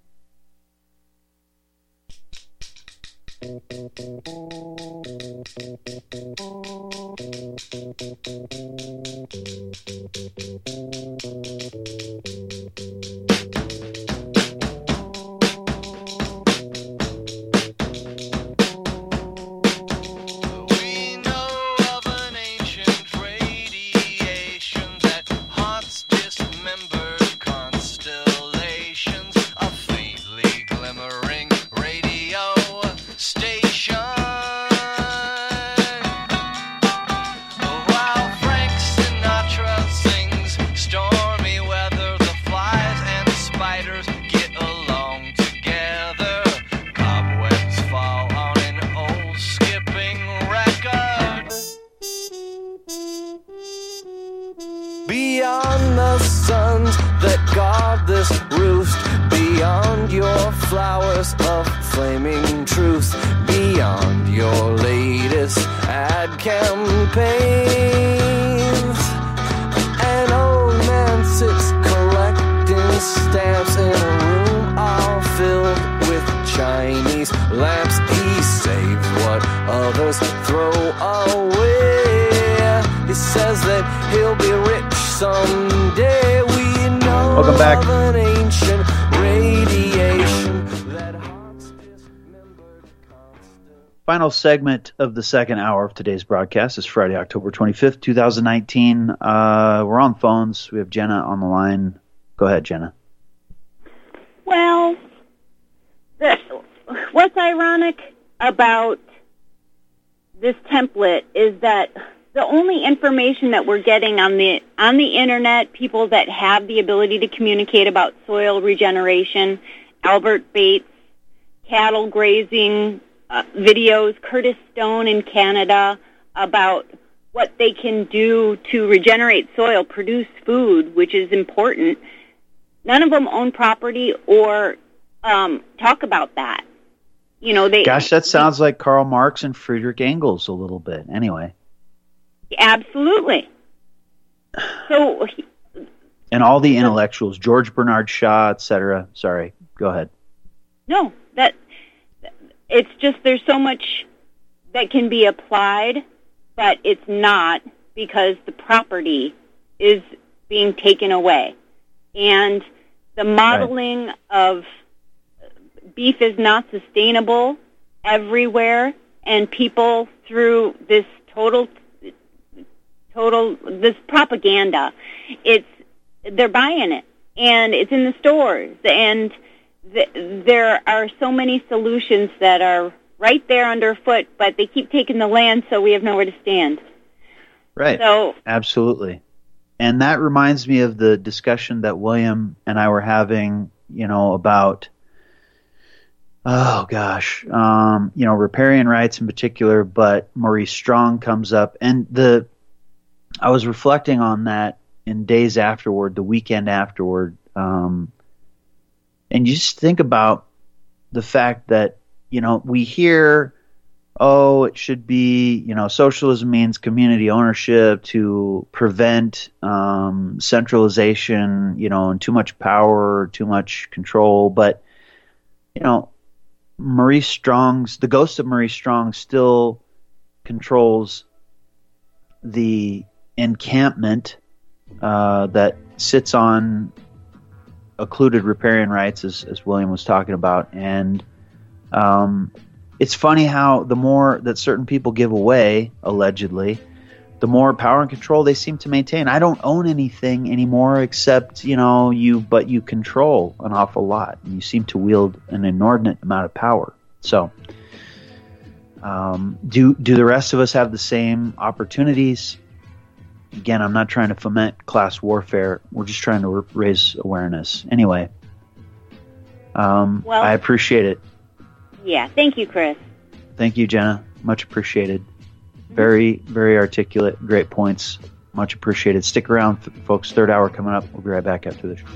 S18: Beyond the suns that guard this roost, beyond your flowers of flaming truth, beyond your latest ad campaigns, an old man sits collecting stamps in a room all filled with child just throw away. He says that he'll be rich someday. We know
S1: Welcome back.
S18: of an ancient radiation that hearts dismembered constant.
S1: Final segment of the second hour of today's broadcast is Friday, October twenty-fifth, twenty nineteen. Uh, we're on phones. We have Jenna on the line. Go ahead, Jenna.
S15: Well, the, what's ironic about this template is that the only information that we're getting on the on the internet, people that have the ability to communicate about soil regeneration, Albert Bates, cattle grazing uh, videos, Curtis Stone in Canada about what they can do to regenerate soil, produce food, which is important. None of them own property or um, talk about that. You know, they.
S1: Gosh, that sounds like Karl Marx and Friedrich Engels a little bit. Anyway.
S15: Absolutely. So.
S1: And all the intellectuals, George Bernard Shaw, et cetera. Sorry, go ahead.
S15: No, that it's just there's so much that can be applied, but it's not because the property is being taken away, and the modeling right. of beef is not sustainable everywhere, and people through this total, total this propaganda, it's they're buying it, and it's in the stores, and th- there are so many solutions that are right there underfoot, but they keep taking the land, so we have nowhere to stand.
S1: Right.
S15: So
S1: absolutely. And that reminds me of the discussion that William and I were having, you know, about, oh gosh, um, you know, riparian rights in particular, but Maurice Strong comes up. And the, I was reflecting on that in days afterward, the weekend afterward. Um, and you just think about the fact that, you know, we hear, oh, it should be, you know, socialism means community ownership to prevent um, centralization, you know, and too much power, too much control. But, you know, Maurice Strong's, the ghost of Maurice Strong still controls the encampment uh, that sits on occluded riparian rights, as, as William was talking about. And um, it's funny how the more that certain people give away, allegedly, the more power and control they seem to maintain. I don't own anything anymore except, you know, you, but you control an awful lot, and you seem to wield an inordinate amount of power. So, um, do do the rest of us have the same opportunities? Again, I'm not trying to foment class warfare. We're just trying to r- raise awareness. Anyway, um,
S15: well,
S1: I appreciate it.
S15: Yeah, thank you, Chris.
S1: Thank you, Jenna. Much appreciated. Very, very articulate. Great points. Much appreciated. Stick around, folks. Third hour coming up. We'll be right back after this.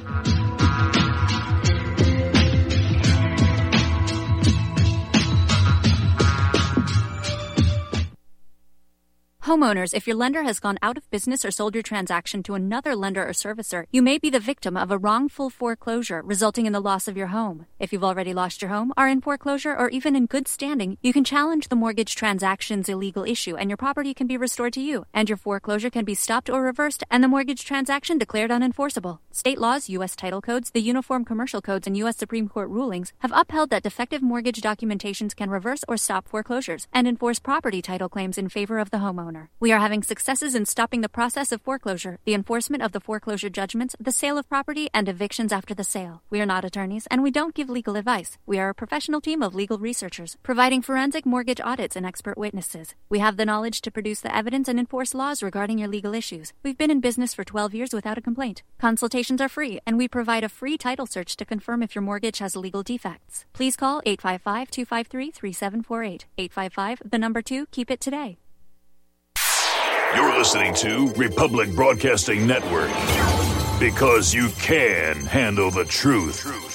S4: Homeowners, if your lender has gone out of business or sold your transaction to another lender or servicer, you may be the victim of a wrongful foreclosure, resulting in the loss of your home. If you've already lost your home, are in foreclosure, or even in good standing, you can challenge the mortgage transaction's illegal issue, and your property can be restored to you, and your foreclosure can be stopped or reversed, and the mortgage transaction declared unenforceable. State laws, U S title codes, the Uniform Commercial Codes, and U S Supreme Court rulings have upheld that defective mortgage documentations can reverse or stop foreclosures and enforce property title claims in favor of the homeowner. We are having successes in stopping the process of foreclosure, the enforcement of the foreclosure judgments, the sale of property, and evictions after the sale. We are not attorneys, and we don't give legal advice. We are a professional team of legal researchers, providing forensic mortgage audits and expert witnesses. We have the knowledge to produce the evidence and enforce laws regarding your legal issues. We've been in business for twelve years without a complaint. Consultations are free, and we provide a free title search to confirm if your mortgage has legal defects. Please call eight five five, two five three, three seven four eight. eight five five, the number two, keep it today.
S19: You're listening to Republic Broadcasting Network, because you can handle the truth.